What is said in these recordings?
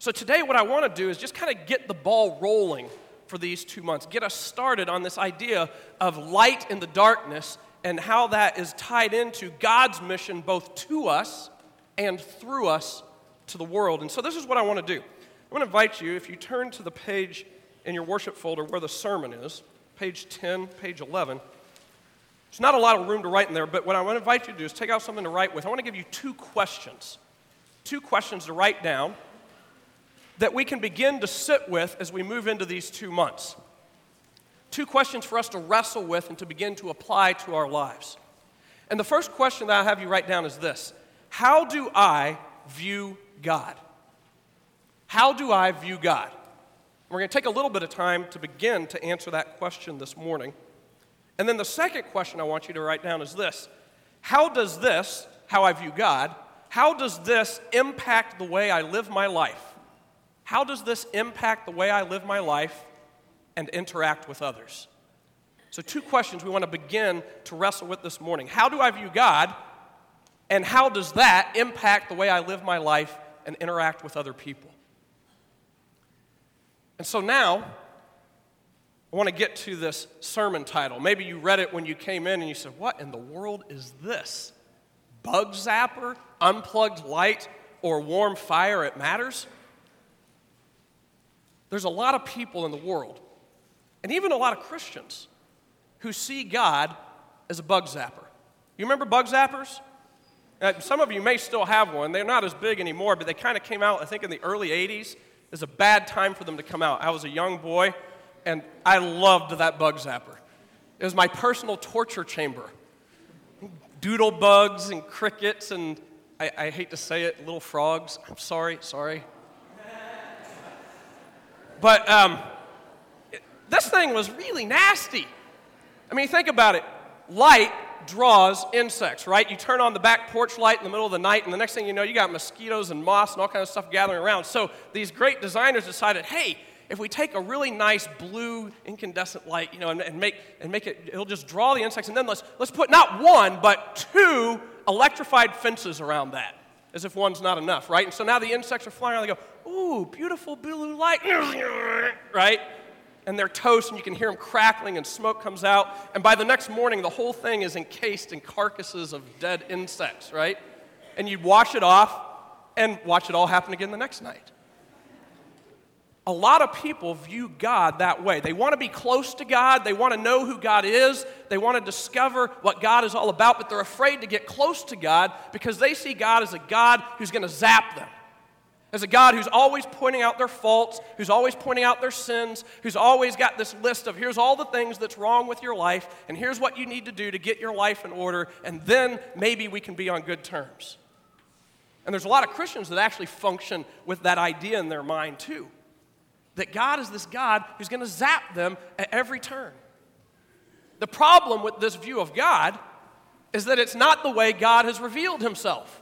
So today what I want to do is just kind of get the ball rolling for these 2 months, get us started on this idea of light in the darkness and how that is tied into God's mission both to us and through us to the world. And so this is what I want to do. I want to invite you, if you turn to the page in your worship folder where the sermon is, page 10, page 11. There's not a lot of room to write in there, but what I want to invite you to do is take out something to write with. I want to give you two questions to write down that we can begin to sit with as we move into these 2 months. Two questions for us to wrestle with and to begin to apply to our lives. And the first question that I have you write down is this: how do I view God? How do I view God? We're going to take a little bit of time to begin to answer that question this morning. And then the second question I want you to write down is this: how does this, how I view God, how does this impact the way I live my life? How does this impact the way I live my life and interact with others? So two questions we want to begin to wrestle with this morning. How do I view God, and how does that impact the way I live my life and interact with other people? And so now, I want to get to this sermon title. Maybe you read it when you came in and you said, what in the world is this? Bug zapper, unplugged light, or warm fire, it matters? There's a lot of people in the world, and even a lot of Christians, who see God as a bug zapper. You remember bug zappers? Some of you may still have one. They're not as big anymore, but they kind of came out, I think, in the early 80s. It was a bad time for them to come out. I was a young boy, and I loved that bug zapper. It was my personal torture chamber. Doodle bugs and crickets and, I hate to say it, little frogs. I'm sorry. But this thing was really nasty. I mean, think about it. Light draws insects, right? You turn on the back porch light in the middle of the night, and the next thing you know, you got mosquitoes and moths and all kinds of stuff gathering around. So these great designers decided, hey, if we take a really nice blue incandescent light, and make it, it'll just draw the insects, and then let's put not one, but two electrified fences around that, as if one's not enough, right? And so now the insects are flying around, they go, ooh, beautiful blue light, right? And they're toast, and you can hear them crackling, and smoke comes out, and by the next morning, the whole thing is encased in carcasses of dead insects, right? And you'd wash it off, and watch it all happen again the next night. A lot of people view God that way. They want to be close to God. They want to know who God is. They want to discover what God is all about, but they're afraid to get close to God because they see God as a God who's going to zap them, as a God who's always pointing out their faults, who's always pointing out their sins, who's always got this list of here's all the things that's wrong with your life, and here's what you need to do to get your life in order, and then maybe we can be on good terms. And there's a lot of Christians that actually function with that idea in their mind too. That God is this God who's going to zap them at every turn. The problem with this view of God is that it's not the way God has revealed himself.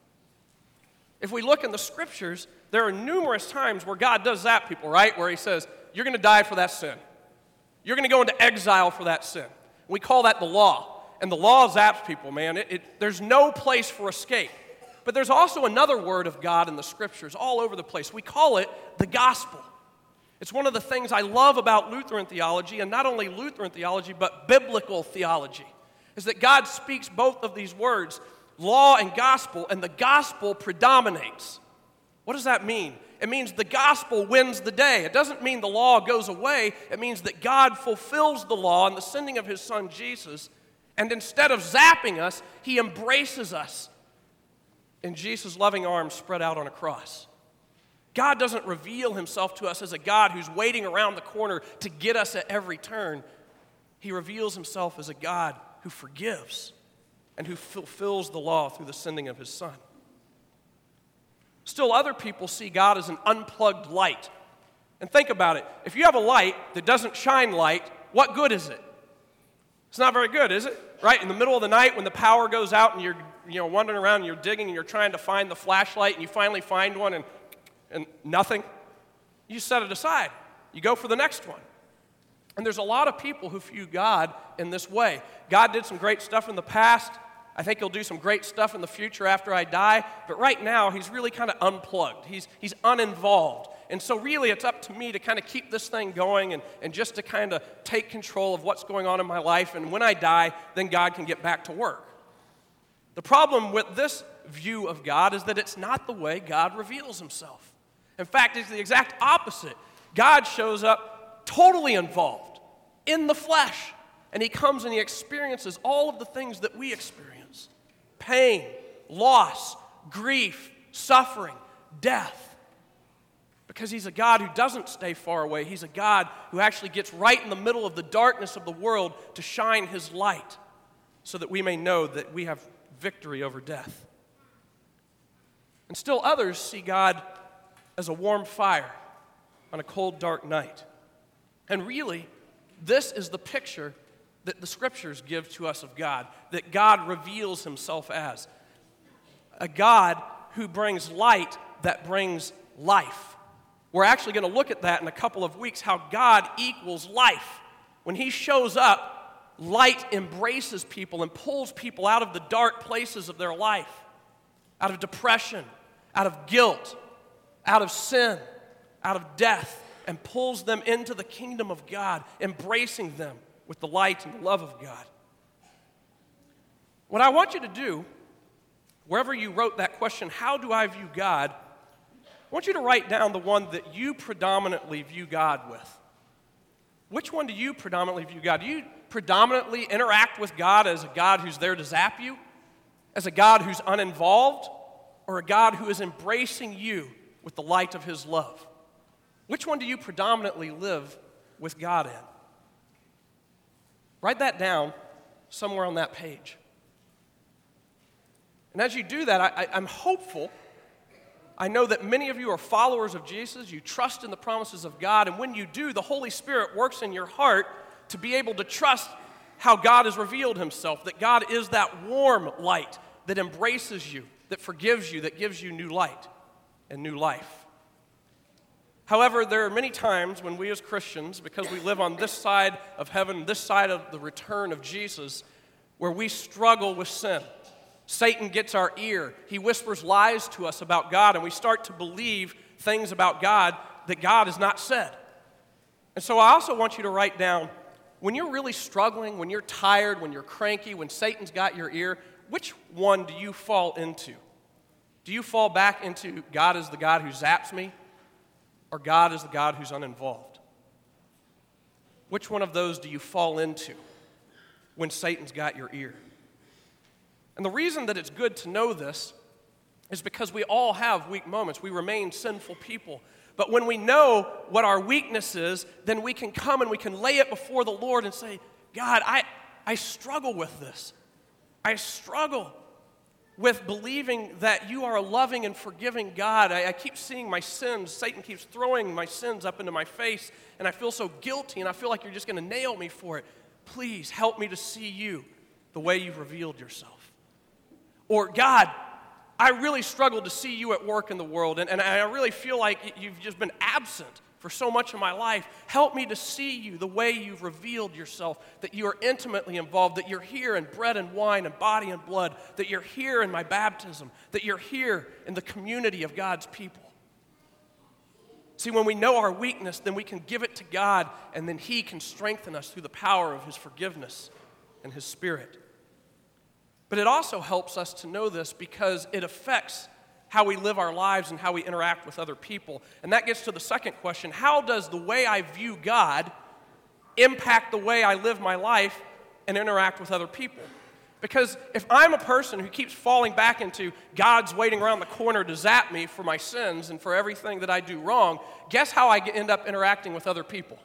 If we look in the scriptures, there are numerous times where God does zap people, right? Where he says, you're going to die for that sin. You're going to go into exile for that sin. We call that the law. And the law zaps people, man. There's no place for escape. But there's also another word of God in the scriptures all over the place. We call it the gospel. It's one of the things I love about Lutheran theology, and not only Lutheran theology, but biblical theology, is that God speaks both of these words, law and gospel, and the gospel predominates. What does that mean? It means the gospel wins the day. It doesn't mean the law goes away. It means that God fulfills the law in the sending of his son Jesus, and instead of zapping us, he embraces us in Jesus' loving arms spread out on a cross. God doesn't reveal himself to us as a God who's waiting around the corner to get us at every turn. He reveals himself as a God who forgives and who fulfills the law through the sending of his son. Still, other people see God as an unplugged light. And think about it. If you have a light that doesn't shine light, what good is it? It's not very good, is it? Right? In the middle of the night when the power goes out and you're wandering around and you're digging and you're trying to find the flashlight and you finally find one and nothing, you set it aside. You go for the next one. And there's a lot of people who view God in this way. God did some great stuff in the past. I think he'll do some great stuff in the future after I die, but right now he's really kind of unplugged. He's uninvolved. And so really it's up to me to kind of keep this thing going and just to kind of take control of what's going on in my life. And when I die, then God can get back to work. The problem with this view of God is that it's not the way God reveals himself. In fact, it's the exact opposite. God shows up totally involved in the flesh. And he comes and he experiences all of the things that we experience. Pain, loss, grief, suffering, death. Because he's a God who doesn't stay far away. He's a God who actually gets right in the middle of the darkness of the world to shine his light so that we may know that we have victory over death. And still others see God as a warm fire on a cold, dark night. And really, this is the picture that the Scriptures give to us of God, that God reveals himself as. A God who brings light that brings life. We're actually going to look at that in a couple of weeks, how God equals life. When he shows up, light embraces people and pulls people out of the dark places of their life, out of depression, out of guilt, out of sin, out of death, and pulls them into the kingdom of God, embracing them with the light and the love of God. What I want you to do, wherever you wrote that question, how do I view God? I want you to write down the one that you predominantly view God with. Which one do you predominantly view God? Do you predominantly interact with God as a God who's there to zap you? As a God who's uninvolved? Or a God who is embracing you with the light of his love? Which one do you predominantly live with God in? Write that down somewhere on that page. And as you do that, I'm hopeful. I know that many of you are followers of Jesus. You trust in the promises of God. And when you do, the Holy Spirit works in your heart to be able to trust how God has revealed himself, that God is that warm light that embraces you, that forgives you, that gives you new light and new life. However, there are many times when we as Christians, because we live on this side of heaven, this side of the return of Jesus, where we struggle with sin. Satan gets our ear. He whispers lies to us about God, and we start to believe things about God that God has not said. And so I also want you to write down, when you're really struggling, when you're tired, when you're cranky, when Satan's got your ear, which one do you fall into? Do you fall back into God is the God who zaps me? Or God is the God who's uninvolved? Which one of those do you fall into when Satan's got your ear? And the reason that it's good to know this is because we all have weak moments. We remain sinful people. But when we know what our weakness is, then we can come and we can lay it before the Lord and say, God, I struggle with this. I struggle with believing that you are a loving and forgiving God. I keep seeing my sins. Satan keeps throwing my sins up into my face, and I feel so guilty, and I feel like you're just going to nail me for it. Please help me to see you the way you've revealed yourself. Or, God, I really struggle to see you at work in the world, and I really feel like you've just been absent for so much of my life. Help me to see you the way you've revealed yourself, that you are intimately involved, that you're here in bread and wine and body and blood, that you're here in my baptism, that you're here in the community of God's people. See, when we know our weakness, then we can give it to God, and then he can strengthen us through the power of his forgiveness and his Spirit. But it also helps us to know this because it affects how we live our lives and how we interact with other people. And that gets to the second question: how does the way I view God impact the way I live my life and interact with other people? Because if I'm a person who keeps falling back into God's waiting around the corner to zap me for my sins and for everything that I do wrong, guess how I end up interacting with other people?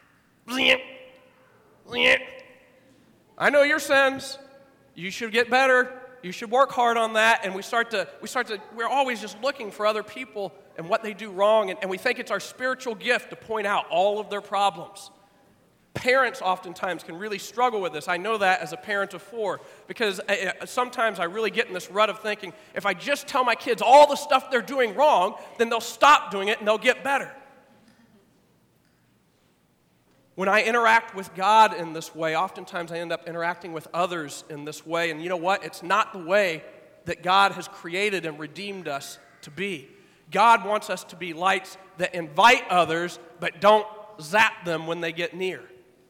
I know your sins. You should get better. You should work hard on that. And we're always just looking for other people and what they do wrong. And we think it's our spiritual gift to point out all of their problems. Parents oftentimes can really struggle with this. I know that as a parent of 4, because sometimes I really get in this rut of thinking, if I just tell my kids all the stuff they're doing wrong, then they'll stop doing it and they'll get better. When I interact with God in this way, oftentimes I end up interacting with others in this way. And you know what? It's not the way that God has created and redeemed us to be. God wants us to be lights that invite others, but don't zap them when they get near.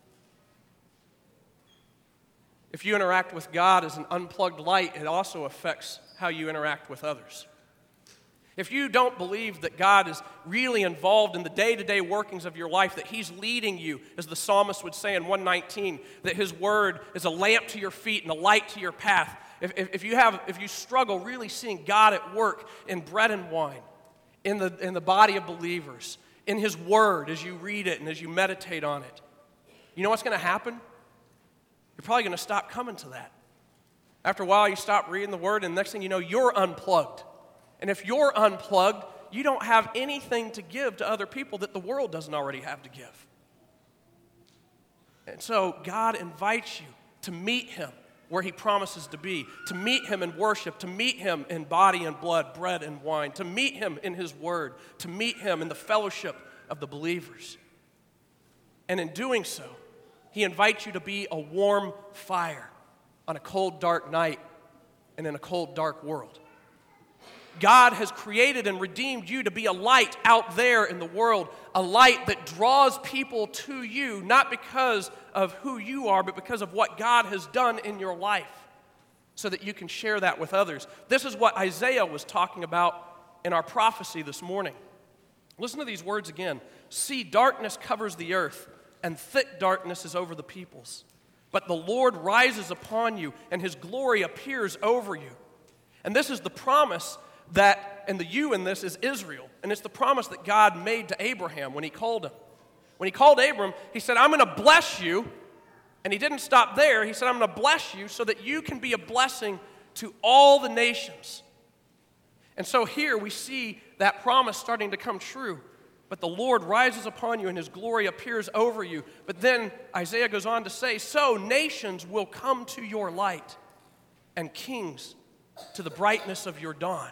If you interact with God as an unplugged light, it also affects how you interact with others. If you don't believe that God is really involved in the day-to-day workings of your life, that He's leading you, as the psalmist would say in 119, that His word is a lamp to your feet and a light to your path, if you struggle really seeing God at work in bread and wine, in the body of believers, in His word as you read it and as you meditate on it, you know what's going to happen? You're probably going to stop coming to that. After a while, you stop reading the word, and the next thing you know, you're unplugged. And if you're unplugged, you don't have anything to give to other people that the world doesn't already have to give. And so God invites you to meet Him where He promises to be, to meet Him in worship, to meet Him in body and blood, bread and wine, to meet Him in His word, to meet Him in the fellowship of the believers. And in doing so, He invites you to be a warm fire on a cold, dark night and in a cold, dark world. God has created and redeemed you to be a light out there in the world, a light that draws people to you, not because of who you are, but because of what God has done in your life, so that you can share that with others. This is what Isaiah was talking about in our prophecy this morning. Listen to these words again. See, darkness covers the earth, and thick darkness is over the peoples. But the Lord rises upon you, and His glory appears over you. And this is the promise that, and the you in this is Israel. And it's the promise that God made to Abraham when He called him. When He called Abram, He said, I'm going to bless you. And He didn't stop there. He said, I'm going to bless you so that you can be a blessing to all the nations. And so here we see that promise starting to come true. But the Lord rises upon you and His glory appears over you. But then Isaiah goes on to say, so nations will come to your light and kings to the brightness of your dawn.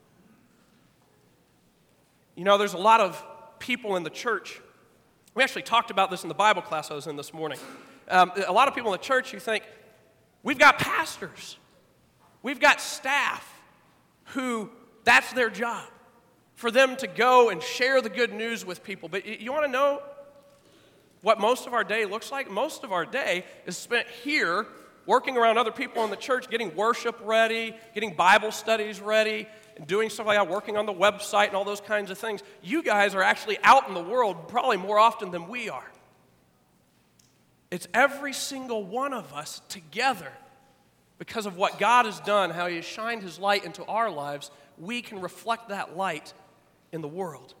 You know, there's a lot of people in the church. We actually talked about this in the Bible class I was in this morning. A lot of people in the church who think, we've got pastors, we've got staff who that's their job, for them to go and share the good news with people. But you want to know what most of our day looks like? Most of our day is spent here working around other people in the church, getting worship ready, getting Bible studies ready, and doing stuff like that, working on the website and all those kinds of things. You guys are actually out in the world probably more often than we are. It's every single one of us together, because of what God has done, how He has shined His light into our lives, we can reflect that light in the world.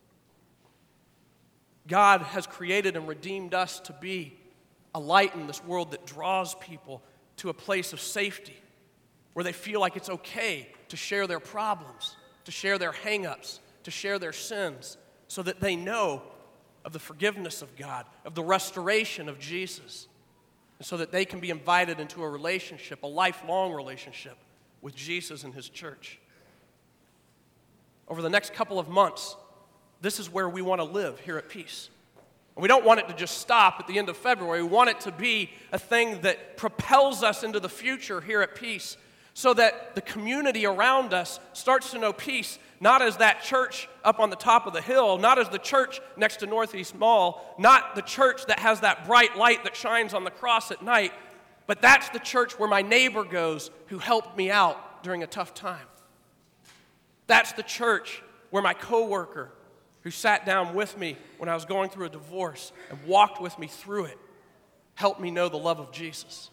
God has created and redeemed us to be a light in this world that draws people to a place of safety, where they feel like it's okay to share their problems, to share their hang-ups, to share their sins, so that they know of the forgiveness of God, of the restoration of Jesus, and so that they can be invited into a relationship, a lifelong relationship with Jesus and His church. Over the next couple of months, this is where we want to live here at Peace. We don't want it to just stop at the end of February. We want it to be a thing that propels us into the future here at Peace, so that the community around us starts to know Peace, not as that church up on the top of the hill, not as the church next to Northeast Mall, not the church that has that bright light that shines on the cross at night, but that's the church where my neighbor goes who helped me out during a tough time. That's the church where my coworker who sat down with me when I was going through a divorce and walked with me through it helped me know the love of Jesus.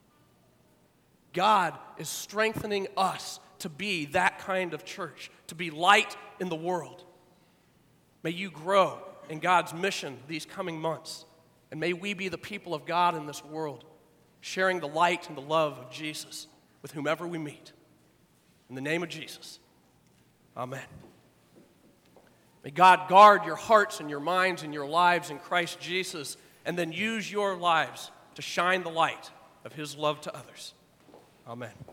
God is strengthening us to be that kind of church, to be light in the world. May you grow in God's mission these coming months, and may we be the people of God in this world, sharing the light and the love of Jesus with whomever we meet. In the name of Jesus, amen. May God guard your hearts and your minds and your lives in Christ Jesus, and then use your lives to shine the light of His love to others. Amen.